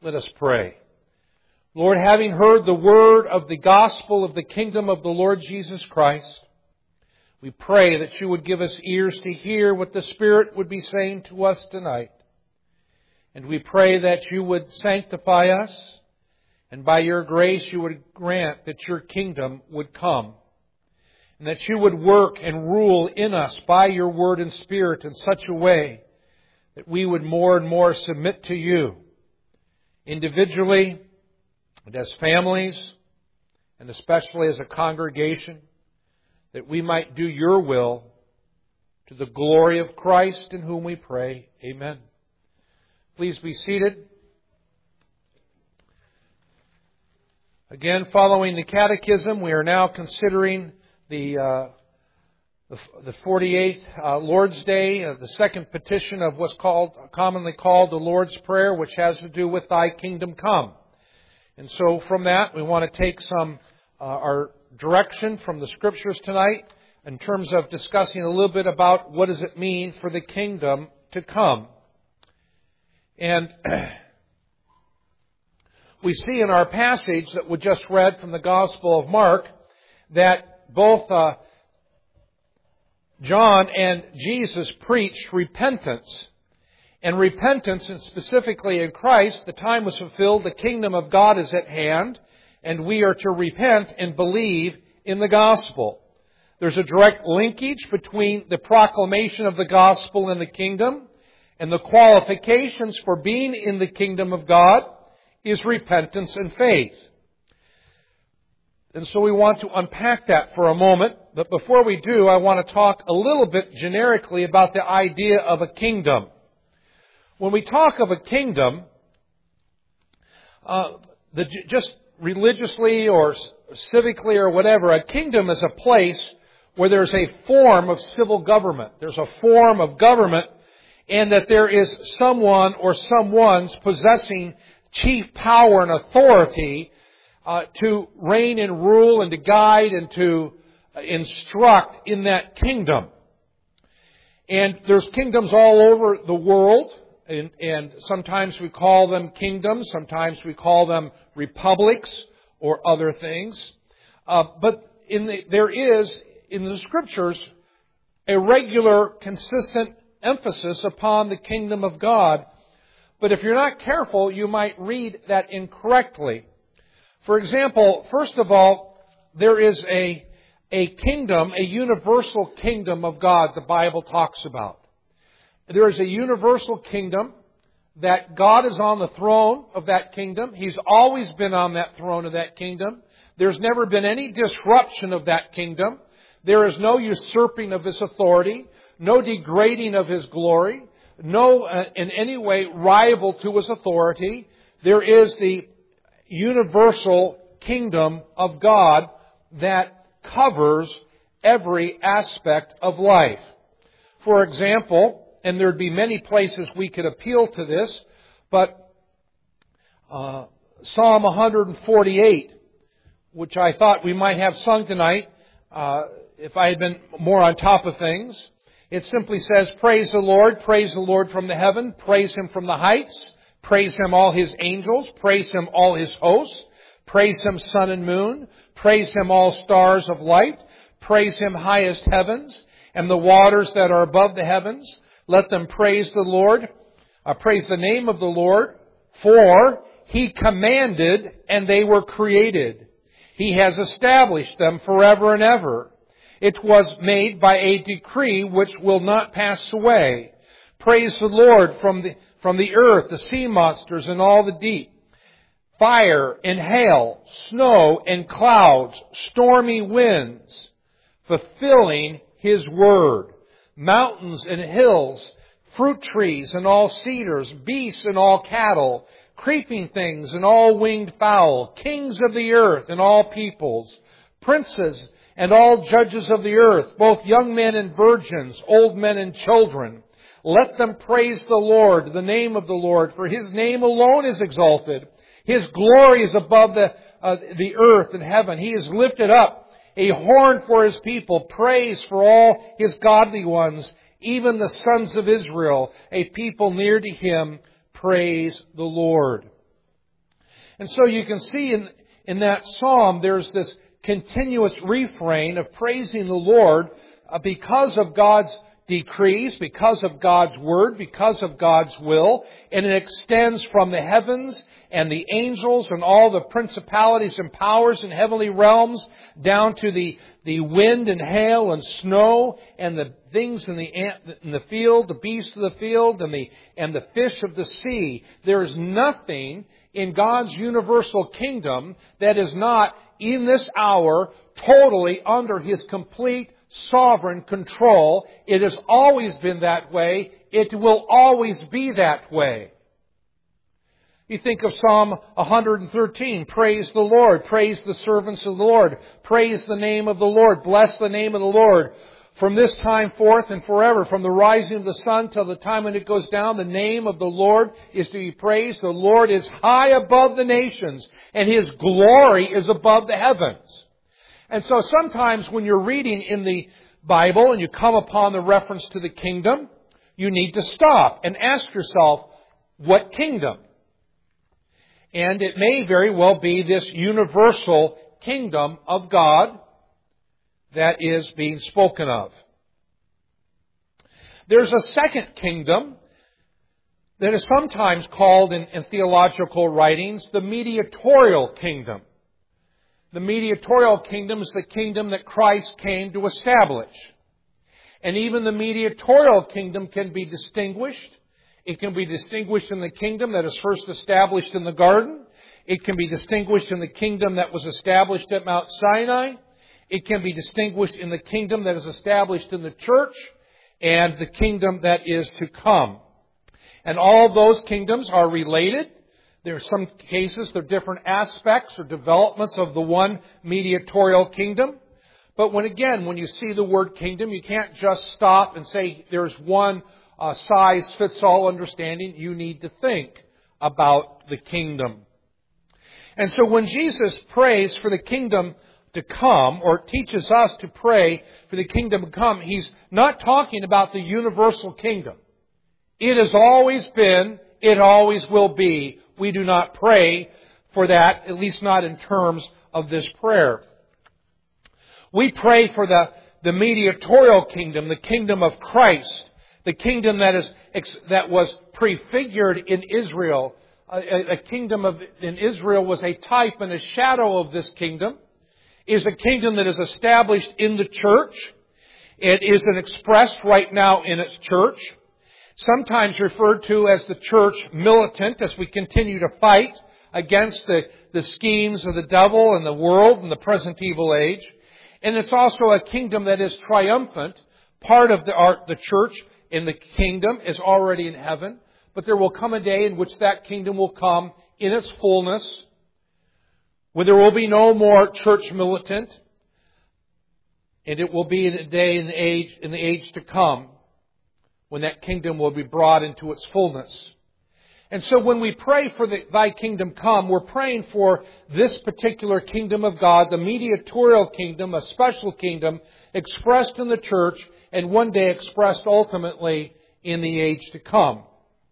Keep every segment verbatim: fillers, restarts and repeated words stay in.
Let us pray. Lord, having heard the word of the gospel of the kingdom of the Lord Jesus Christ, we pray that you would give us ears to hear what the Spirit would be saying to us tonight. And we pray that you would sanctify us, and by your grace you would grant that your kingdom would come, and that you would work and rule in us by your word and Spirit in such a way that we would more and more submit to you, individually and as families, and especially as a congregation, that we might do your will to the glory of Christ, in whom we pray. Amen. Please be seated. Again, following the Catechism, we are now considering the uh, the, the forty-eighth uh, Lord's Day, uh, the second petition of what's called commonly called the Lord's Prayer, which has to do with Thy kingdom come. And so, from that, we want to take some uh, our direction from the Scriptures tonight in terms of discussing a little bit about what does it mean for the kingdom to come. And we see in our passage that we just read from the Gospel of Mark that both uh, John and Jesus preached repentance. And repentance, and specifically in Christ, the time was fulfilled, the kingdom of God is at hand, and we are to repent and believe in the gospel. There's a direct linkage between the proclamation of the gospel and the kingdom, and the qualifications for being in the kingdom of God is repentance and faith. And so we want to unpack that for a moment. But before we do, I want to talk a little bit generically about the idea of a kingdom. When we talk of a kingdom, uh, the, just religiously or civically or whatever, a kingdom is a place where there's a form of civil government. There's a form of government, and that there is someone or someones possessing chief power and authority uh, to reign and rule and to guide and to instruct in that kingdom. And there's kingdoms all over the world, and, and sometimes we call them kingdoms, sometimes we call them republics or other things. Uh, but in the, there is, in the Scriptures, a regular, consistent emphasis upon the kingdom of God. But if you're not careful, you might read that incorrectly. For example, first of all, there is a, a kingdom, a universal kingdom of God the Bible talks about. There is a universal kingdom that God is on the throne of that kingdom. He's always been on that throne of that kingdom. There's never been any disruption of that kingdom. There is no usurping of His authority, no degrading of His glory, no uh, in any way rival to His authority. There is the universal kingdom of God that covers every aspect of life. For example, and there'd be many places we could appeal to this, but uh, Psalm one forty-eight, which I thought we might have sung tonight, uh, if I had been more on top of things, it simply says, "Praise the Lord, praise the Lord from the heaven, praise Him from the heights, praise Him all His angels, praise Him all His hosts, praise Him sun and moon, praise Him all stars of light, praise Him highest heavens, and the waters that are above the heavens. Let them praise the Lord, uh, praise the name of the Lord, for He commanded and they were created. He has established them forever and ever. It was made by a decree which will not pass away. Praise the Lord from the, from the earth, the sea monsters and all the deep. Fire and hail, snow and clouds, stormy winds, fulfilling His word. Mountains and hills, fruit trees and all cedars, beasts and all cattle, creeping things and all winged fowl, kings of the earth and all peoples, princes and all judges of the earth, both young men and virgins, old men and children. Let them praise the Lord, the name of the Lord, for His name alone is exalted. His glory is above the, uh, the earth and heaven. He is lifted up. A horn for His people, praise for all His godly ones, even the sons of Israel, a people near to Him, praise the Lord." And so you can see in, in that psalm, there's this continuous refrain of praising the Lord uh, because of God's decrees, because of God's Word, because of God's will. And it extends from the heavens and the angels and all the principalities and powers in heavenly realms down to the, the wind and hail and snow and the things in the, in the field, the beasts of the field and the, and the fish of the sea. There is nothing in God's universal kingdom that is not, in this hour, totally under His complete sovereign control. It has always been that way. It will always be that way. You think of Psalm one hundred thirteen, praise the Lord, praise the servants of the Lord, praise the name of the Lord, bless the name of the Lord. From this time forth and forever, from the rising of the sun till the time when it goes down, the name of the Lord is to be praised. The Lord is high above the nations, and His glory is above the heavens. And so sometimes when you're reading in the Bible and you come upon the reference to the kingdom, you need to stop and ask yourself, what kingdom? And it may very well be this universal kingdom of God that is being spoken of. There's a second kingdom that is sometimes called in, in theological writings the mediatorial kingdom. The mediatorial kingdom is the kingdom that Christ came to establish. And even the mediatorial kingdom can be distinguished. It can be distinguished in the kingdom that is first established in the garden. It can be distinguished in the kingdom that was established at Mount Sinai. It can be distinguished in the kingdom that is established in the church and the kingdom that is to come. And all those kingdoms are related. There are some cases, there are different aspects or developments of the one mediatorial kingdom. But when again, when you see the word kingdom, you can't just stop and say there's one uh, size-fits-all understanding. You need to think about the kingdom. And so when Jesus prays for the kingdom to come, or teaches us to pray for the kingdom to come, He's not talking about the universal kingdom. It has always been, it always will be. We do not pray for that, at least not in terms of this prayer. We pray for the, the mediatorial kingdom, the kingdom of Christ, the kingdom that is that was prefigured in Israel. A, a kingdom of in Israel was a type and a shadow of this kingdom. Is a kingdom that is established in the church. It is an expressed right now in its church. Sometimes referred to as the church militant as we continue to fight against the, the schemes of the devil and the world and the present evil age. And it's also a kingdom that is triumphant. Part of the, our, the church in the kingdom is already in heaven. But there will come a day in which that kingdom will come in its fullness, where there will be no more church militant, and it will be in a day in the age in the age to come when that kingdom will be brought into its fullness. And so when we pray for the, Thy kingdom come, we're praying for this particular kingdom of God, the mediatorial kingdom, a special kingdom expressed in the church and one day expressed ultimately in the age to come.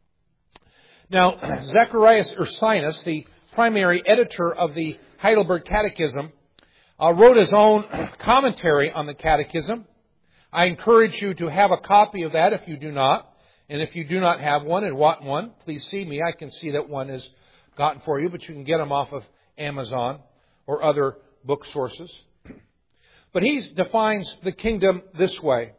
Now, Zacharias Ursinus, the primary editor of the Heidelberg Catechism, uh, wrote his own commentary on the Catechism. I encourage you to have a copy of that if you do not. And if you do not have one and want one, please see me. I can see that one is gotten for you, but you can get them off of Amazon or other book sources. But he defines the kingdom this way.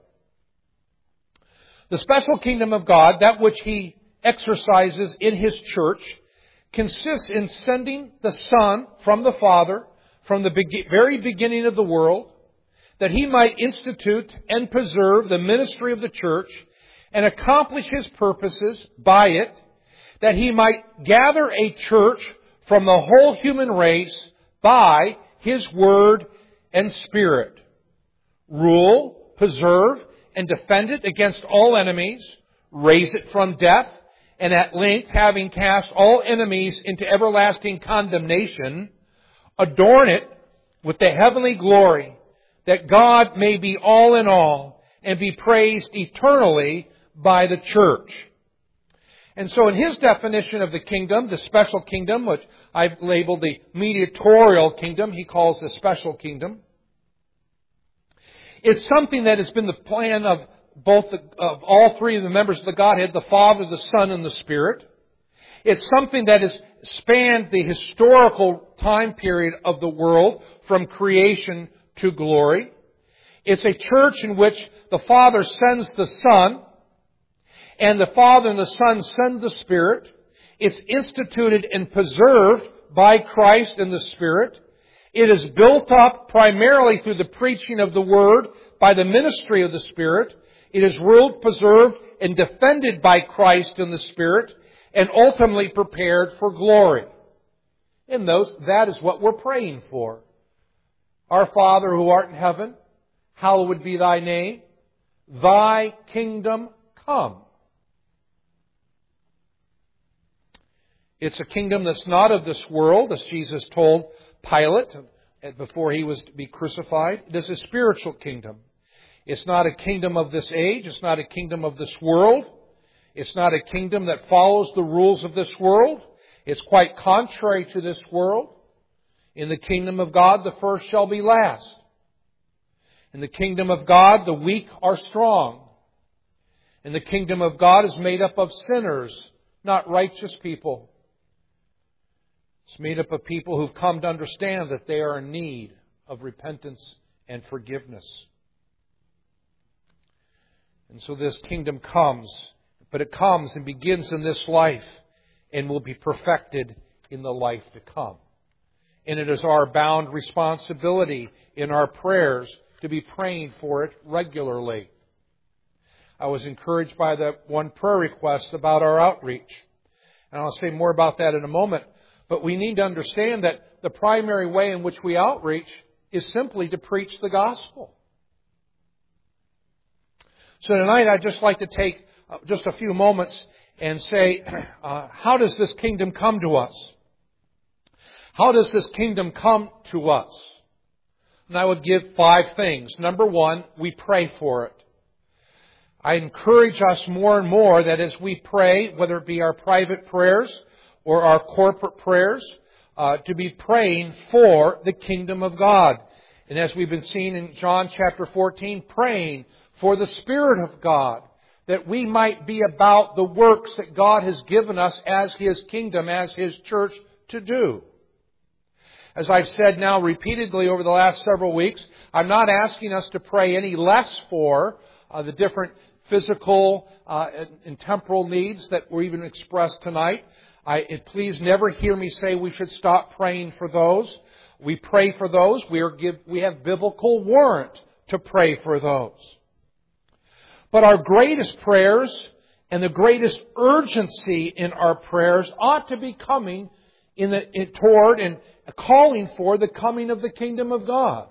The special kingdom of God, that which He exercises in His church, consists in sending the Son from the Father from the be- very beginning of the world, that He might institute and preserve the ministry of the church and accomplish His purposes by it, that He might gather a church from the whole human race by His Word and Spirit, rule, preserve, and defend it against all enemies, raise it from death, and at length, having cast all enemies into everlasting condemnation, adorn it with the heavenly glory, that God may be all in all and be praised eternally by the church. And so in his definition of the kingdom, the special kingdom, which I've labeled the mediatorial kingdom, he calls the special kingdom. It's something that has been the plan of both the, of all three of the members of the Godhead, the Father, the Son, and the Spirit. It's something that has spanned the historical time period of the world from creation to glory. It's a church in which the Father sends the Son, and the Father and the Son send the Spirit. It's instituted and preserved by Christ and the Spirit. It is built up primarily through the preaching of the Word by the ministry of the Spirit. It is ruled, preserved, and defended by Christ and the Spirit, and ultimately prepared for glory. And those, that is what we're praying for. Our Father who art in heaven, hallowed be thy name. Thy kingdom come. It's a kingdom that's not of this world, as Jesus told Pilate before he was to be crucified. It is a spiritual kingdom. It's not a kingdom of this age. It's not a kingdom of this world. It's not a kingdom that follows the rules of this world. It's quite contrary to this world. In the kingdom of God, the first shall be last. In the kingdom of God, the weak are strong. And the kingdom of God is made up of sinners, not righteous people. It's made up of people who've come to understand that they are in need of repentance and forgiveness. And so this kingdom comes, but it comes and begins in this life and will be perfected in the life to come. And it is our bound responsibility in our prayers to be praying for it regularly. I was encouraged by that one prayer request about our outreach. And I'll say more about that in a moment. But we need to understand that the primary way in which we outreach is simply to preach the gospel. So tonight I'd just like to take just a few moments and say, uh, how does this kingdom come to us? How does this kingdom come to us? And I would give five things. Number one, we pray for it. I encourage us more and more that as we pray, whether it be our private prayers or our corporate prayers, uh, to be praying for the kingdom of God. And as we've been seeing in John chapter fourteen, praying for the Spirit of God, that we might be about the works that God has given us as His kingdom, as His church to do. As I've said now repeatedly over the last several weeks, I'm not asking us to pray any less for uh, the different physical uh, and temporal needs that were even expressed tonight. I, it, please never hear me say we should stop praying for those. We pray for those. We, are give, we have biblical warrant to pray for those. But our greatest prayers and the greatest urgency in our prayers ought to be coming in the, in, toward and calling for the coming of the kingdom of God.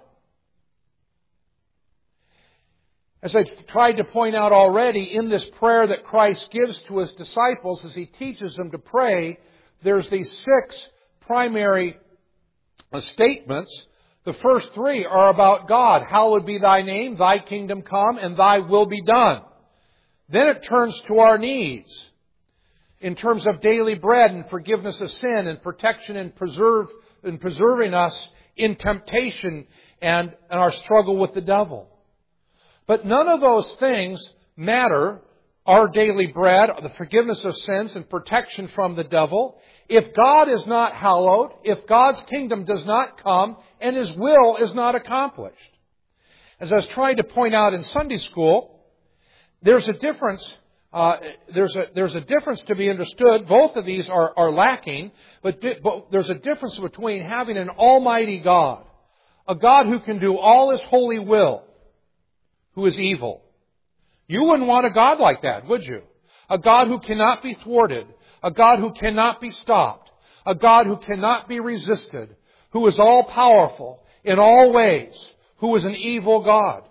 As I tried to point out already, in this prayer that Christ gives to His disciples as He teaches them to pray, there's these six primary statements. The first three are about God. Hallowed be thy name, thy kingdom come, and thy will be done. Then it turns to our needs in terms of daily bread and forgiveness of sin and protection and preserve and preserving us in temptation and, and our struggle with the devil. But none of those things matter, our daily bread, the forgiveness of sins and protection from the devil, if God is not hallowed, if God's kingdom does not come, and His will is not accomplished. As I was trying to point out in Sunday school, there's a difference. Uh, there's a there's a difference to be understood. Both of these are, are lacking, but, di- but there's a difference between having an almighty God, a God who can do all His holy will, who is evil. You wouldn't want a God like that, would you? A God who cannot be thwarted, a God who cannot be stopped, a God who cannot be resisted, who is all powerful in all ways, who is an evil God.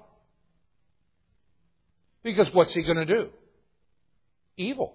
Because what's He going to do? Evil.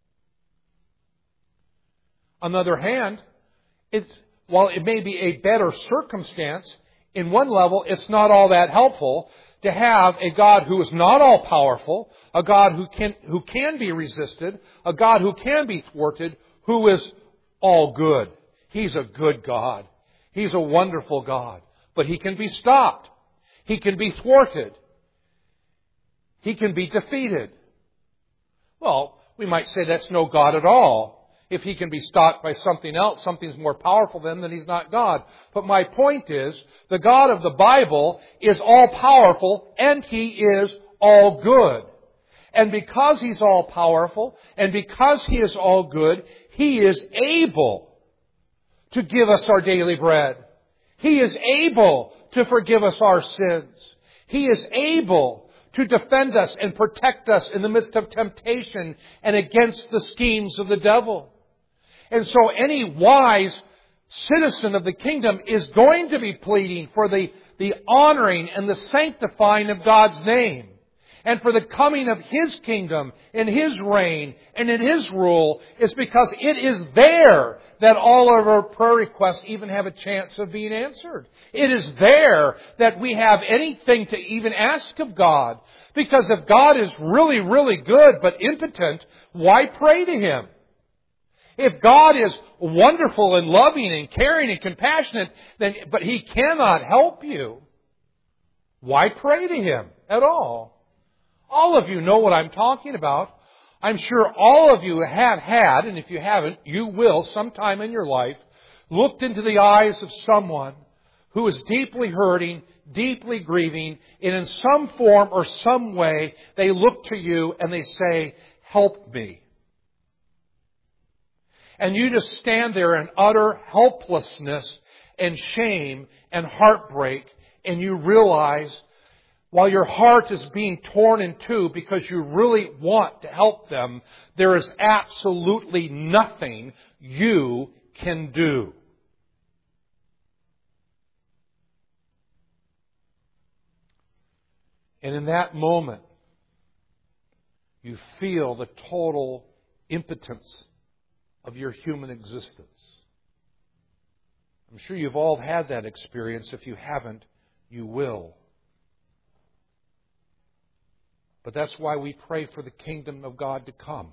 On the other hand, it's, while it may be a better circumstance, in one level it's not all that helpful to to have a God who is not all powerful, a God who can, who can be resisted, a God who can be thwarted, who is all good. He's a good God. He's a wonderful God. But He can be stopped. He can be thwarted. He can be defeated. Well, we might say that's no God at all. If He can be stopped by something else, something's more powerful than, then He's not God. But my point is, the God of the Bible is all powerful and He is all good. And because He's all powerful and because He is all good, He is able to give us our daily bread. He is able to forgive us our sins. He is able to defend us and protect us in the midst of temptation and against the schemes of the devil. And so any wise citizen of the kingdom is going to be pleading for the, the honoring and the sanctifying of God's name, and for the coming of His kingdom and His reign and in His rule, is because it is there that all of our prayer requests even have a chance of being answered. It is there that we have anything to even ask of God. Because if God is really, really good but impotent, why pray to Him? If God is wonderful and loving and caring and compassionate, then but He cannot help you, why pray to Him at all? All of you know what I'm talking about. I'm sure all of you have had, and if you haven't, you will sometime in your life, looked into the eyes of someone who is deeply hurting, deeply grieving, and in some form or some way they look to you and they say, "Help me." And you just stand there in utter helplessness and shame and heartbreak, and you realize, while your heart is being torn in two because you really want to help them, there is absolutely nothing you can do. And in that moment, you feel the total impotence of your human existence. I'm sure you've all had that experience. If you haven't, you will. But that's why we pray for the kingdom of God to come.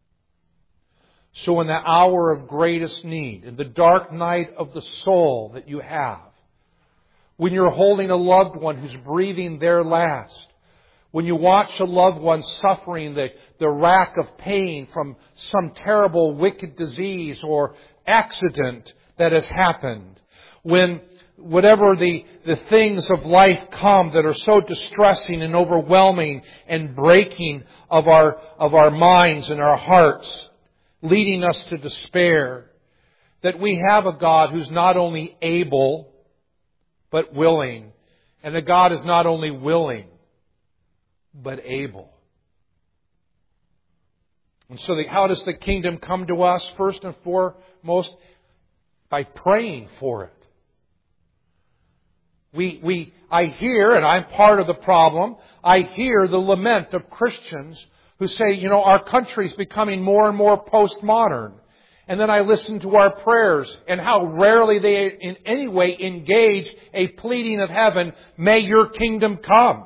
So in the hour of greatest need, in the dark night of the soul that you have, when you're holding a loved one who's breathing their last, when you watch a loved one suffering the, the rack of pain from some terrible wicked disease or accident that has happened, when whatever the, the things of life come that are so distressing and overwhelming and breaking of our, of our minds and our hearts, leading us to despair, that we have a God who's not only able, but willing. And that God is not only willing, but able. And so the, how does the kingdom come to us? First and foremost, by praying for it. We, we, I hear, and I'm part of the problem, I hear the lament of Christians who say, you know, our country's becoming more and more postmodern. And then I listen to our prayers and how rarely they in any way engage a pleading of heaven, may your kingdom come.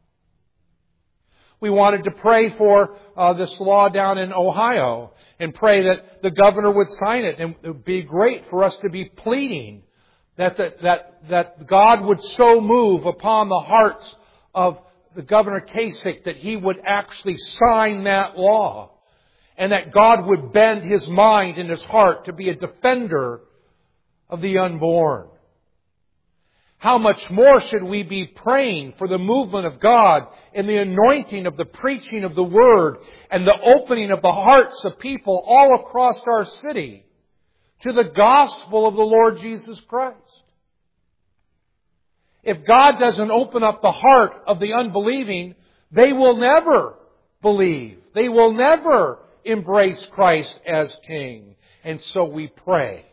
We wanted to pray for uh, this law down in Ohio and pray that the governor would sign it. And it would be great for us to be pleading that, the, that, that God would so move upon the hearts of the Governor Kasich that he would actually sign that law. And that God would bend his mind and his heart to be a defender of the unborn. How much more should we be praying for the movement of God and the anointing of the preaching of the Word and the opening of the hearts of people all across our city to the gospel of the Lord Jesus Christ? If God doesn't open up the heart of the unbelieving, they will never believe. They will never embrace Christ as King. And so we pray.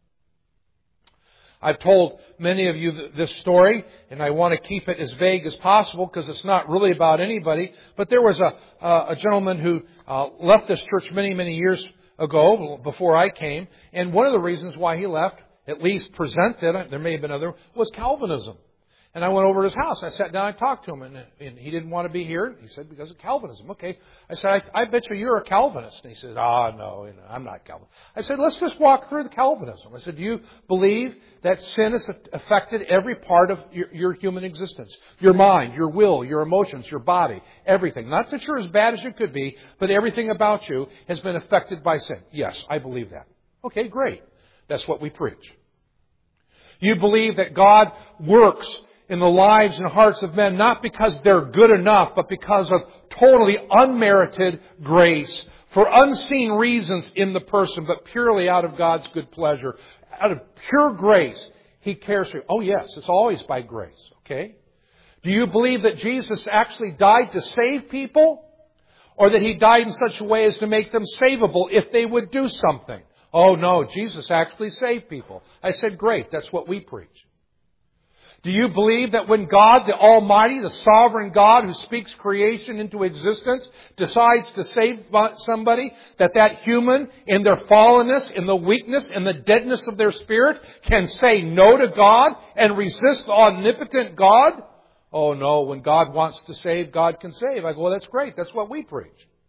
I've told many of you this story, and I want to keep it as vague as possible because it's not really about anybody. But there was a, a gentleman who uh, left this church many, many years ago, before I came. And one of the reasons why he left, at least presented, there may have been other, was Calvinism. And I went over to his house. I sat down and talked to him. And, and he didn't want to be here. He said, because of Calvinism. Okay. I said, I, I bet you you're a Calvinist. And he said, oh, no, you know, I'm not Calvinist. I said, let's just walk through the Calvinism. I said, do you believe that sin has affected every part of your, your human existence? Your mind, your will, your emotions, your body, everything. Not that you're as bad as you could be, but everything about you has been affected by sin. Yes, I believe that. Okay, great. That's what we preach. You believe that God works in the lives and hearts of men, not because they're good enough, but because of totally unmerited grace, for unseen reasons in the person, but purely out of God's good pleasure. Out of pure grace, He cares for you. Oh yes, it's always by grace, okay? Do you believe that Jesus actually died to save people? Or that He died in such a way as to make them savable if they would do something? Oh no, Jesus actually saved people. I said, great, that's what we preach. Do you believe that when God, the Almighty, the sovereign God who speaks creation into existence, decides to save somebody, that that human, in their fallenness, in the weakness, in the deadness of their spirit, can say no to God and resist the omnipotent God? Oh no, when God wants to save, God can save. I go, well, that's great. That's what we preach.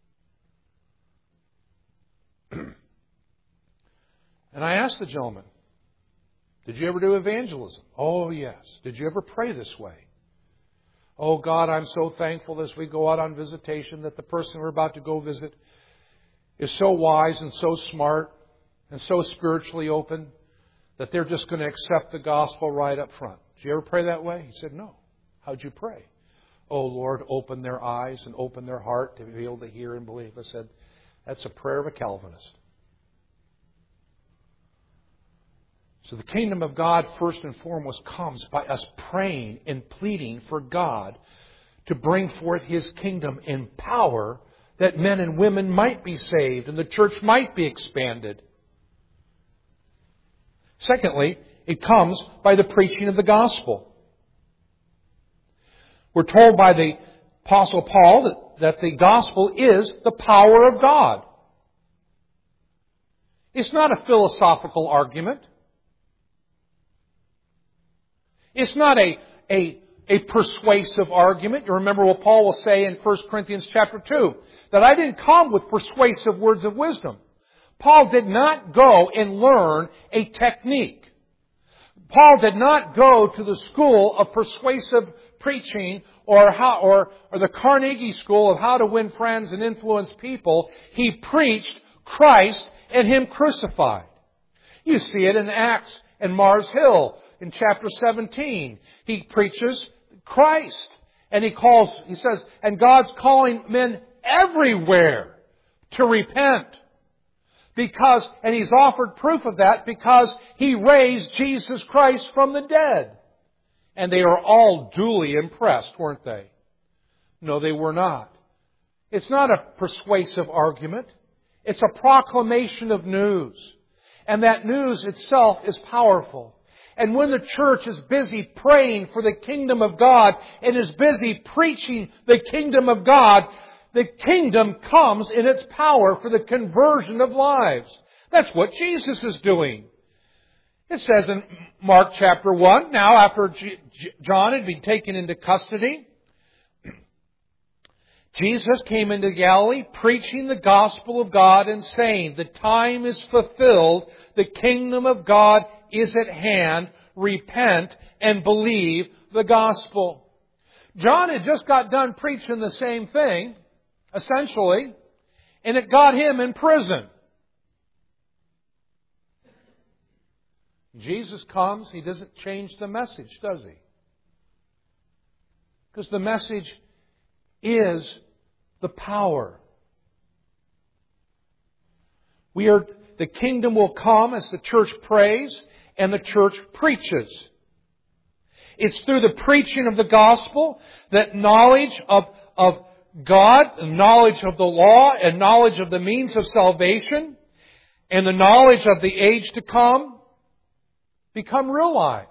And I asked the gentleman, did you ever do evangelism? Oh, yes. Did you ever pray this way? Oh, God, I'm so thankful as we go out on visitation that the person we're about to go visit is so wise and so smart and so spiritually open that they're just going to accept the gospel right up front. Did you ever pray that way? He said, no. How'd you pray? Oh, Lord, open their eyes and open their heart to be able to hear and believe. I said, that's a prayer of a Calvinist. So the kingdom of God, first and foremost, comes by us praying and pleading for God to bring forth His kingdom in power that men and women might be saved and the church might be expanded. Secondly, it comes by the preaching of the gospel. We're told by the Apostle Paul that, that the gospel is the power of God. It's not a philosophical argument. It's not a, a, a persuasive argument. You remember what Paul will say in First Corinthians chapter two, that I didn't come with persuasive words of wisdom. Paul did not go and learn a technique. Paul did not go to the school of persuasive preaching or how, or, or the Carnegie School of how to win friends and influence people. He preached Christ and Him crucified. You see it in Acts and Mars Hill. In chapter seventeen, he preaches Christ. And he calls, he says, and God's calling men everywhere to repent. Because, and He's offered proof of that because He raised Jesus Christ from the dead. And they are all duly impressed, weren't they? No, they were not. It's not a persuasive argument. It's a proclamation of news. And that news itself is powerful. And when the church is busy praying for the kingdom of God and is busy preaching the kingdom of God, the kingdom comes in its power for the conversion of lives. That's what Jesus is doing. It says in Mark chapter one, now after John had been taken into custody, Jesus came into Galilee preaching the gospel of God and saying, the time is fulfilled, the kingdom of God is at hand, repent and believe the gospel. John had just got done preaching the same thing, essentially, and it got him in prison. Jesus comes, He doesn't change the message, does He? Because the message is the power. We are, the kingdom will come as the church prays and the church preaches. It's through the preaching of the gospel that knowledge of, of God, knowledge of the law, and knowledge of the means of salvation, and the knowledge of the age to come become realized.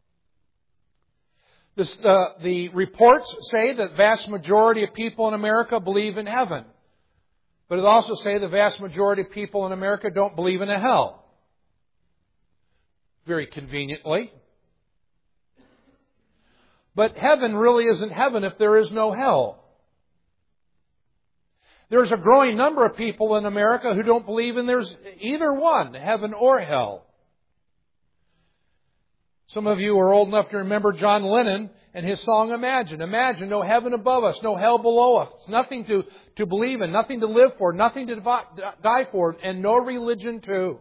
This, uh, the reports say that the vast majority of people in America believe in heaven. But it also say the vast majority of people in America don't believe in a hell. Very conveniently. But heaven really isn't heaven if there is no hell. There's a growing number of people in America who don't believe in there's either one, heaven or hell. Some of you are old enough to remember John Lennon and his song Imagine. Imagine no heaven above us, no hell below us. Nothing to, to believe in, nothing to live for, nothing to die for, and no religion too.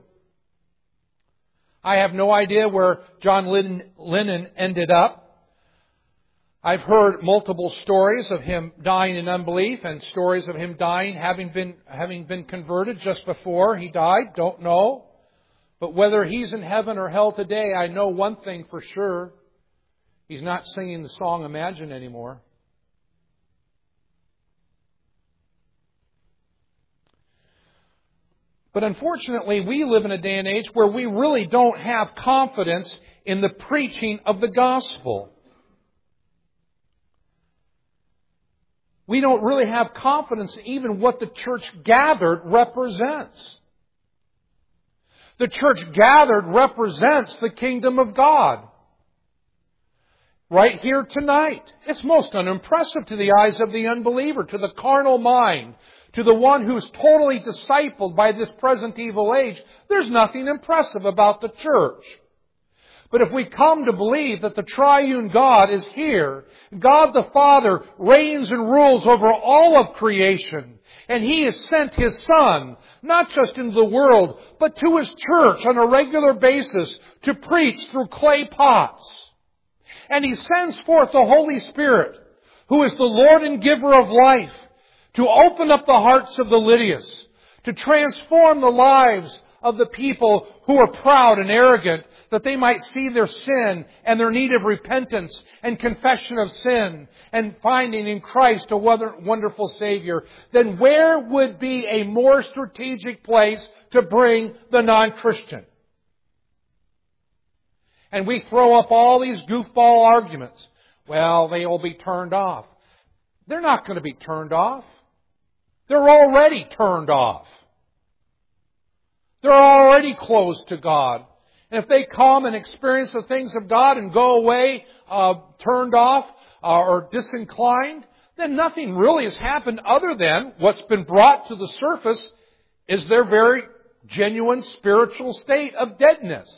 I have no idea where John Lennon ended up. I've heard multiple stories of him dying in unbelief and stories of him dying having been having been converted just before he died. Don't know. But whether he's in heaven or hell today, I know one thing for sure. He's not singing the song Imagine anymore. But unfortunately, we live in a day and age where we really don't have confidence in the preaching of the gospel. We don't really have confidence in even what the church gathered represents. The church gathered represents the kingdom of God. Right here tonight. It's most unimpressive to the eyes of the unbeliever, to the carnal mind, to the one who's totally discipled by this present evil age. There's nothing impressive about the church. But if we come to believe that the triune God is here, God the Father reigns and rules over all of creation, and He has sent His Son, not just into the world, but to His church on a regular basis to preach through clay pots. And He sends forth the Holy Spirit, who is the Lord and giver of life, to open up the hearts of the Lydias, to transform the lives of the people who are proud and arrogant, that they might see their sin and their need of repentance and confession of sin and finding in Christ a wonderful Savior. Then where would be a more strategic place to bring the non-Christian? And we throw up all these goofball arguments. Well, they will be turned off. They're not going to be turned off. They're already turned off. They're already closed to God. And if they come and experience the things of God and go away uh, turned off uh, or disinclined, then nothing really has happened other than what's been brought to the surface is their very genuine spiritual state of deadness.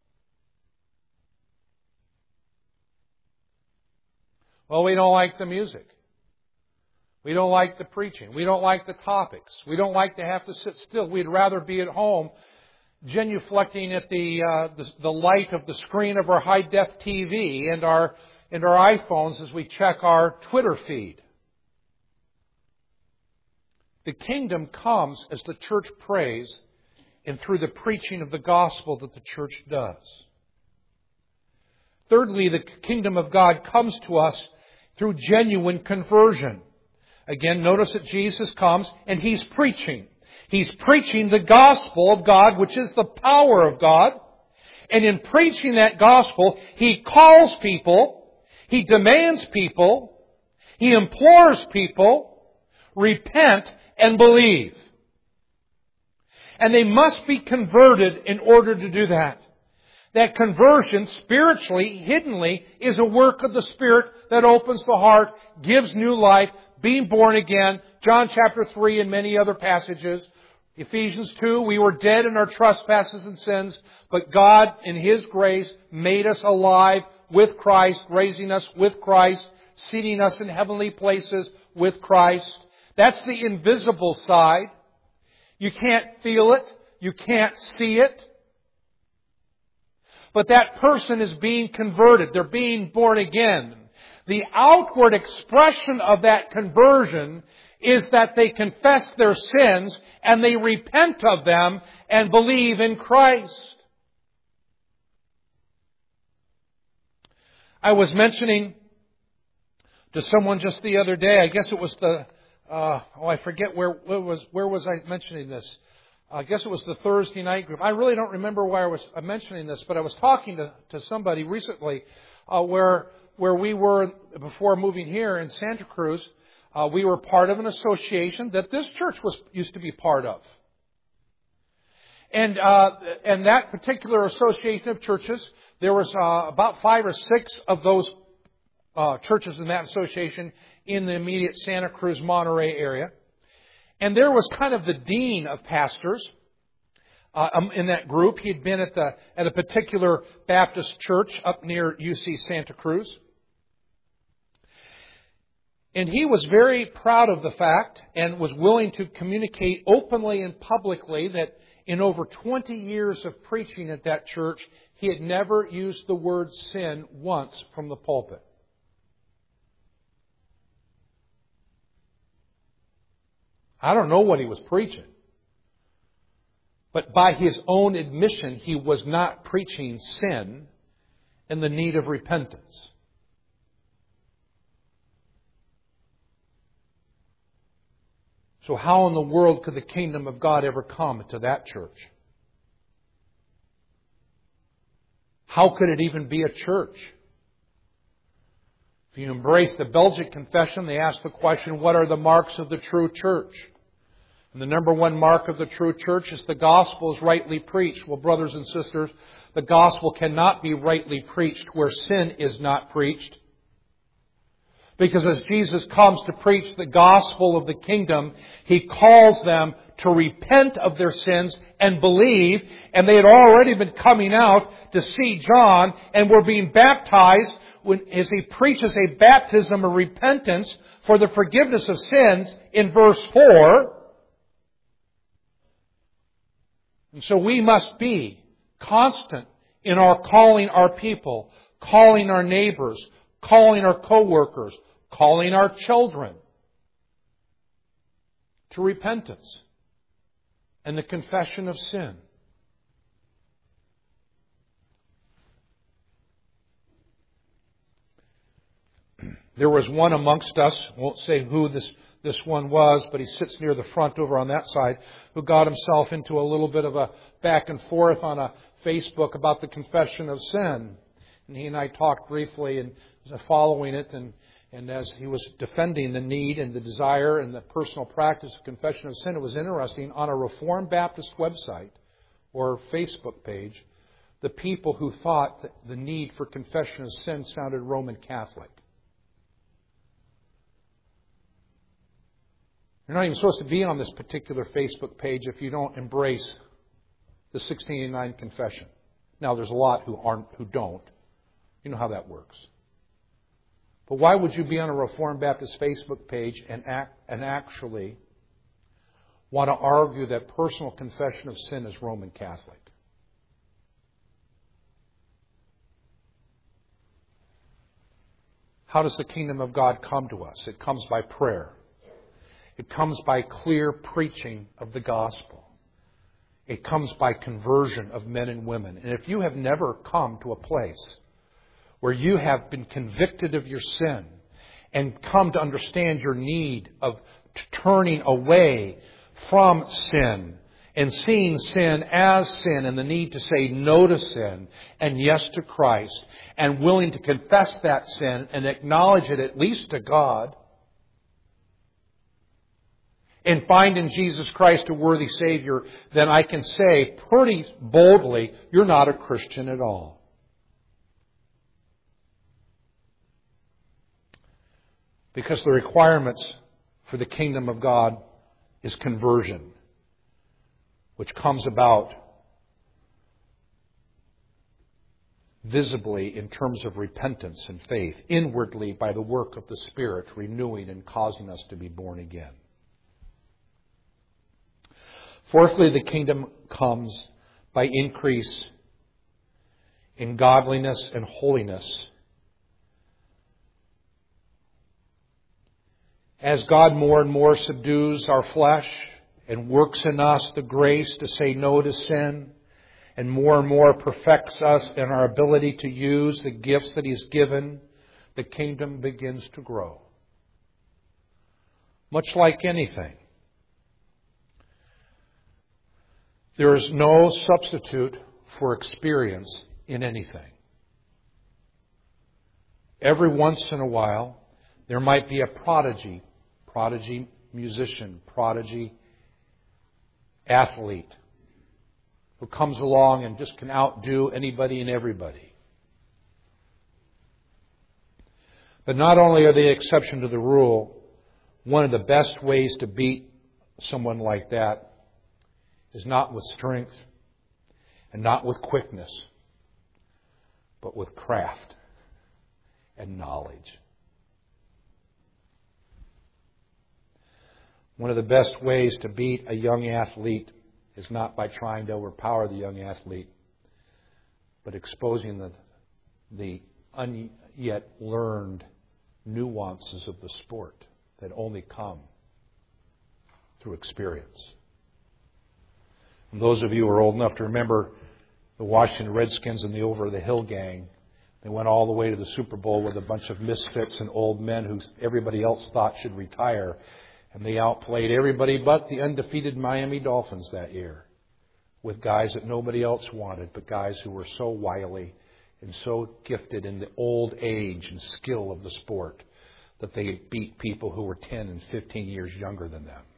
Well, we don't like the music. We don't like the preaching. We don't like the topics. We don't like to have to sit still. We'd rather be at home genuflecting at the, uh, the the light of the screen of our high-def T V and our and our iPhones as we check our Twitter feed. The kingdom comes as the church prays and through the preaching of the gospel that the church does. Thirdly, the kingdom of God comes to us through genuine conversion. Again, notice that Jesus comes and He's preaching. He's preaching the gospel of God, which is the power of God. And in preaching that gospel, He calls people, He demands people, He implores people, repent and believe. And they must be converted in order to do that. That conversion, spiritually, hiddenly, is a work of the Spirit that opens the heart, gives new life, being born again. John chapter three and many other passages. Ephesians two, we were dead in our trespasses and sins, but God, in His grace, made us alive with Christ, raising us with Christ, seating us in heavenly places with Christ. That's the invisible side. You can't feel it. You can't see it. But that person is being converted. They're being born again. The outward expression of that conversion is that they confess their sins and they repent of them and believe in Christ. I was mentioning to someone just the other day, I guess it was the, uh, oh, I forget where, where was where was I mentioning this? I guess it was the Thursday night group. I really don't remember why I was mentioning this, but I was talking to, to somebody recently uh, where where we were before moving here in Santa Cruz. Uh, we were part of an association that this church was used to be part of. And uh, and that particular association of churches, there was uh, about five or six of those uh, churches in that association in the immediate Santa Cruz, Monterey area. And there was kind of the dean of pastors uh, um, in that group. He had been at the at a particular Baptist church up near U C Santa Cruz. And he was very proud of the fact and was willing to communicate openly and publicly that in over twenty years of preaching at that church, he had never used the word sin once from the pulpit. I don't know what he was preaching. But by his own admission, he was not preaching sin and the need of repentance. So how in the world could the kingdom of God ever come to that church? How could it even be a church? If you embrace the Belgic Confession, they ask the question, what are the marks of the true church? And the number one mark of the true church is the gospel is rightly preached. Well, brothers and sisters, the gospel cannot be rightly preached where sin is not preached. Because as Jesus comes to preach the gospel of the kingdom, He calls them to repent of their sins and believe. And they had already been coming out to see John and were being baptized when, as He preaches a baptism of repentance for the forgiveness of sins in verse four. And so we must be constant in our calling our people, calling our neighbors, calling our co-workers, calling our children to repentance and the confession of sin. There was one amongst us, I won't say who this, this one was, but he sits near the front over on that side, who got himself into a little bit of a back and forth on a Facebook about the confession of sin. And he and I talked briefly and was following it, and And as he was defending the need and the desire and the personal practice of confession of sin, it was interesting. On a Reformed Baptist website or Facebook page, the people who thought that the need for confession of sin sounded Roman Catholic. You're not even supposed to be on this particular Facebook page if you don't embrace the sixteen eighty-nine confession. Now, there's a lot who aren't, who don't. You know how that works. But why would you be on a Reformed Baptist Facebook page and act, and actually want to argue that personal confession of sin is Roman Catholic? How does the kingdom of God come to us? It comes by prayer. It comes by clear preaching of the gospel. It comes by conversion of men and women. And if you have never come to a place where you have been convicted of your sin and come to understand your need of turning away from sin and seeing sin as sin and the need to say no to sin and yes to Christ and willing to confess that sin and acknowledge it at least to God and find in Jesus Christ a worthy Savior, then I can say pretty boldly, you're not a Christian at all. Because the requirements for the kingdom of God is conversion, which comes about visibly in terms of repentance and faith, inwardly by the work of the Spirit, renewing and causing us to be born again. Fourthly, the kingdom comes by increase in godliness and holiness. As God more and more subdues our flesh and works in us the grace to say no to sin, and more and more perfects us in our ability to use the gifts that He's given, the kingdom begins to grow. Much like anything, there is no substitute for experience in anything. Every once in a while, there might be a prodigy, prodigy musician, prodigy athlete who comes along and just can outdo anybody and everybody. But not only are they the exception to the rule, one of the best ways to beat someone like that is not with strength and not with quickness, but with craft and knowledge. One of the best ways to beat a young athlete is not by trying to overpower the young athlete, but exposing the, the un yet learned nuances of the sport that only come through experience. And those of you who are old enough to remember the Washington Redskins and the Over the Hill gang, they went all the way to the Super Bowl with a bunch of misfits and old men who everybody else thought should retire. And they outplayed everybody but the undefeated Miami Dolphins that year with guys that nobody else wanted, but guys who were so wily and so gifted in the old age and skill of the sport that they beat people who were ten and fifteen years younger than them.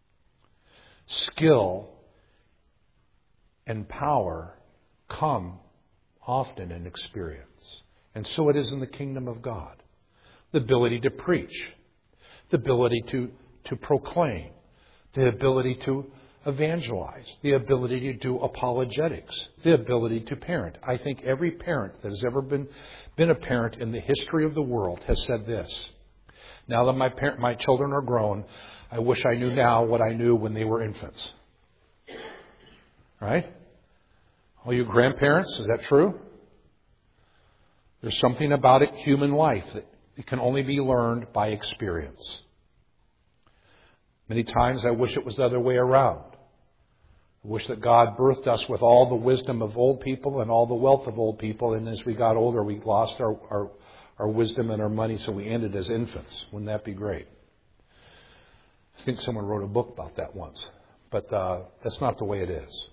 Skill and power come often in experience. And so it is in the kingdom of God. The ability to preach, the ability to, to proclaim, the ability to evangelize, the ability to do apologetics, the ability to parent. I think every parent that has ever been, been a parent in the history of the world has said this: now that my parent, my children are grown, I wish I knew now what I knew when they were infants. Right? All you grandparents, is that true? There's something about it, human life, that it can only be learned by experience. Many times I wish it was the other way around. I wish that God birthed us with all the wisdom of old people and all the wealth of old people, and as we got older we lost our, our, our wisdom and our money, so we ended as infants. Wouldn't that be great? I think someone wrote a book about that once. But uh, that's not the way it is.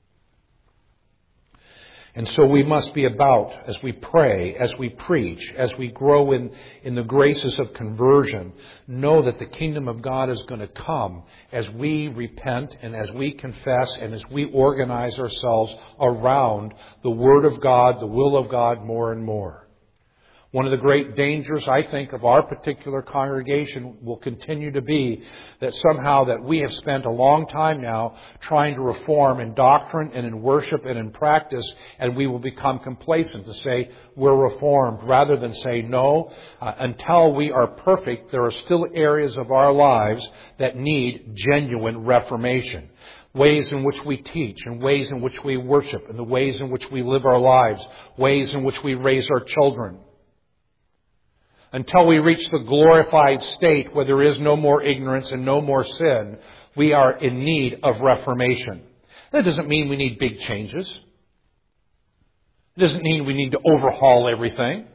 And so we must be about, as we pray, as we preach, as we grow in, in the graces of conversion, know that the kingdom of God is going to come as we repent and as we confess and as we organize ourselves around the Word of God, the will of God more and more. One of the great dangers, I think, of our particular congregation will continue to be that somehow that we have spent a long time now trying to reform in doctrine and in worship and in practice, and we will become complacent to say we're reformed rather than say no. Uh, until we are perfect, there are still areas of our lives that need genuine reformation. Ways in which we teach, and ways in which we worship, and the ways in which we live our lives, ways in which we raise our children. Until we reach the glorified state where there is no more ignorance and no more sin, we are in need of reformation. That doesn't mean we need big changes. It doesn't mean we need to overhaul everything.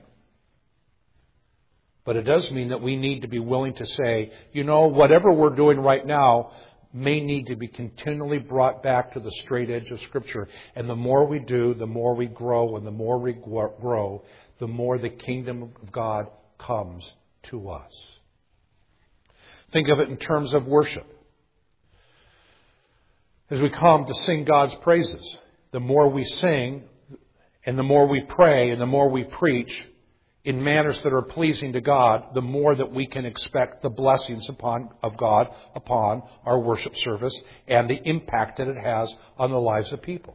But it does mean that we need to be willing to say, you know, whatever we're doing right now may need to be continually brought back to the straight edge of Scripture. And the more we do, the more we grow. And the more we grow, the more the kingdom of God comes to us. Think of it in terms of worship. As we come to sing God's praises, the more we sing and the more we pray and the more we preach in manners that are pleasing to God, the more that we can expect the blessings upon of God upon our worship service and the impact that it has on the lives of people.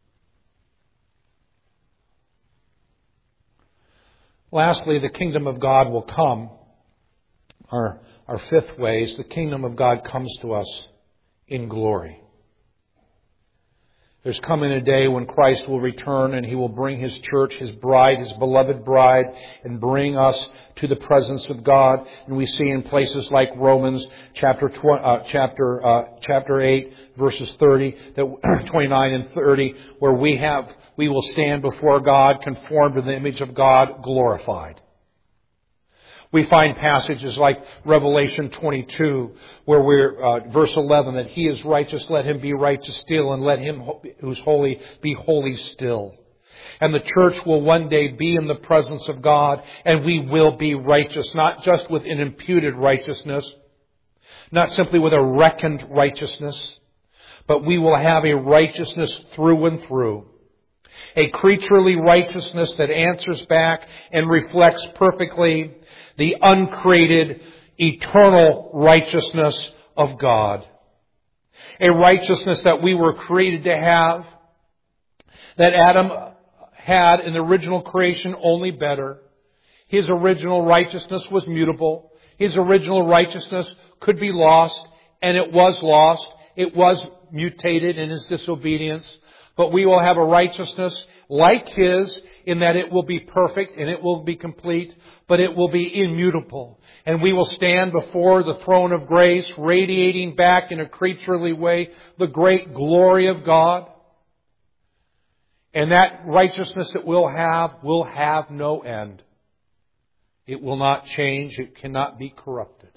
Lastly, the kingdom of God will come. Our, our fifth way is the kingdom of God comes to us in glory. There's coming a day when Christ will return and He will bring His church, His bride, His beloved bride, and bring us to the presence of God. And we see in places like Romans chapter tw- uh, chapter uh, chapter eight, verses thirty, that twenty-nine and thirty, where we have we will stand before God, conformed to the image of God, glorified. We find passages like Revelation twenty-two, where we're, uh, verse eleven, that He is righteous, let him be righteous still, and let him who's holy be holy still. And the church will one day be in the presence of God, and we will be righteous, not just with an imputed righteousness, not simply with a reckoned righteousness, but we will have a righteousness through and through. A creaturely righteousness that answers back and reflects perfectly the uncreated, eternal righteousness of God. A righteousness that we were created to have, that Adam had in the original creation, only better. His original righteousness was mutable. His original righteousness could be lost, and it was lost. It was mutated in his disobedience. But we will have a righteousness like His in that it will be perfect and it will be complete, but it will be immutable. And we will stand before the throne of grace, radiating back in a creaturely way the great glory of God. And that righteousness that we'll have will have no end. It will not change. It cannot be corrupted.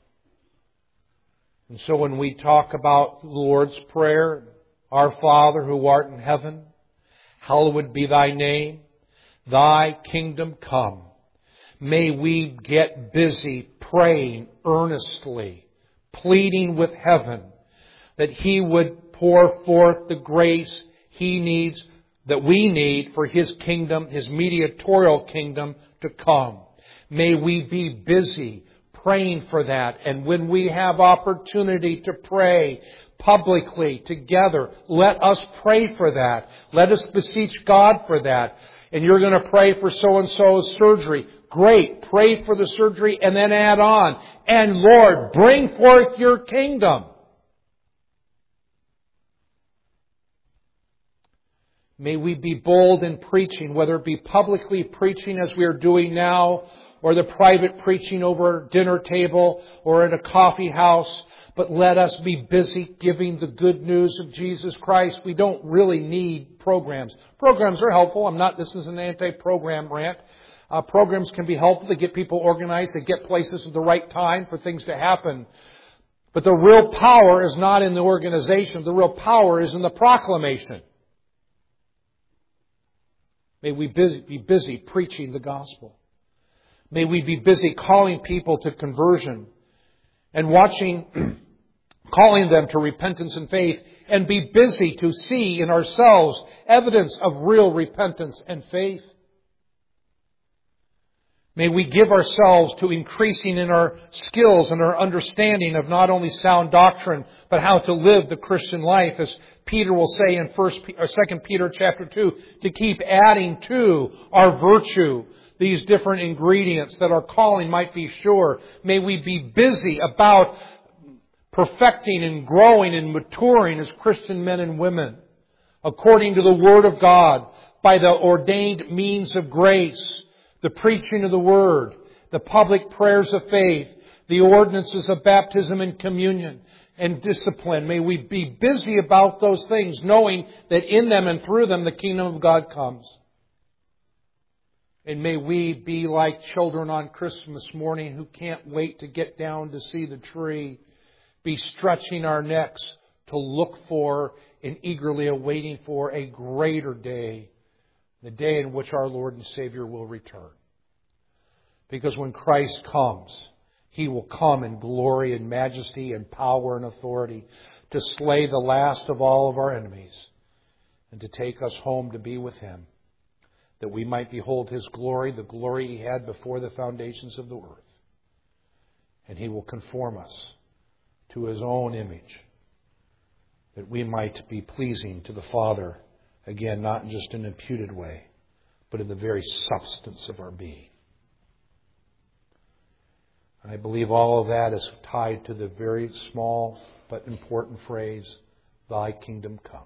And so when we talk about the Lord's Prayer, Our Father who art in heaven, hallowed be Thy name. Thy kingdom come. May we get busy praying earnestly, pleading with heaven that He would pour forth the grace He needs, that we need for His kingdom, His mediatorial kingdom to come. May we be busy praying for that. And when we have opportunity to pray publicly together, let us pray for that. Let us beseech God for that. And you're going to pray for so-and-so's surgery. Great. Pray for the surgery and then add on. And Lord, bring forth your kingdom. May we be bold in preaching, whether it be publicly preaching as we are doing now, or the private preaching over a dinner table or at a coffee house. But let us be busy giving the good news of Jesus Christ. We don't really need programs. Programs are helpful. I'm not, this is an anti-program rant. Uh, programs can be helpful to get people organized, to get places at the right time for things to happen. But the real power is not in the organization. The real power is in the proclamation. May we busy, be busy preaching the gospel. May we be busy calling people to conversion and watching, calling them to repentance and faith, and be busy to see in ourselves evidence of real repentance and faith. May we give ourselves to increasing in our skills and our understanding of not only sound doctrine, but how to live the Christian life, as Peter will say in First or Second Peter chapter two, to keep adding to our virtue these different ingredients that our calling might be sure. May we be busy about perfecting and growing and maturing as Christian men and women according to the Word of God by the ordained means of grace, the preaching of the Word, the public prayers of faith, the ordinances of baptism and communion and discipline. May we be busy about those things, knowing that in them and through them the kingdom of God comes. And may we be like children on Christmas morning who can't wait to get down to see the tree, be stretching our necks to look for and eagerly awaiting for a greater day, the day in which our Lord and Savior will return. Because when Christ comes, He will come in glory and majesty and power and authority to slay the last of all of our enemies and to take us home to be with Him, that we might behold His glory, the glory He had before the foundations of the earth. And He will conform us to His own image, that we might be pleasing to the Father, again, not in just an imputed way, but in the very substance of our being. And I believe all of that is tied to the very small but important phrase, Thy kingdom come.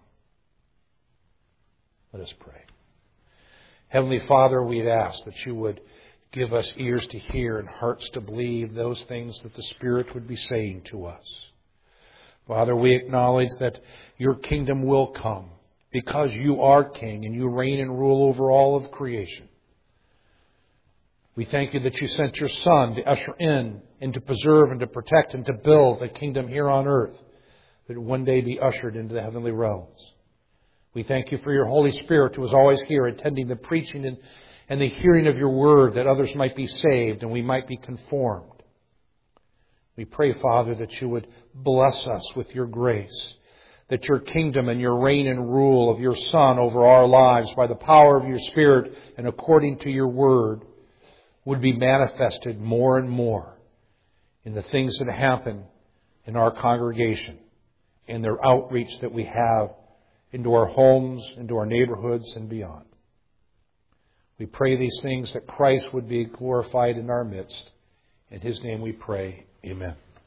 Let us pray. Heavenly Father, we'd ask that You would give us ears to hear and hearts to believe those things that the Spirit would be saying to us. Father, we acknowledge that Your kingdom will come because You are King and You reign and rule over all of creation. We thank You that You sent Your Son to usher in and to preserve and to protect and to build the kingdom here on earth that would one day be ushered into the heavenly realms. We thank You for Your Holy Spirit who is always here attending the preaching and, and the hearing of Your word, that others might be saved and we might be conformed. We pray, Father, that You would bless us with Your grace, that your kingdom and your reign and rule of your Son over our lives by the power of your Spirit and according to your word would be manifested more and more in the things that happen in our congregation, in their outreach that we have into our homes, into our neighborhoods, and beyond. We pray these things that Christ would be glorified in our midst. In His name we pray. Amen.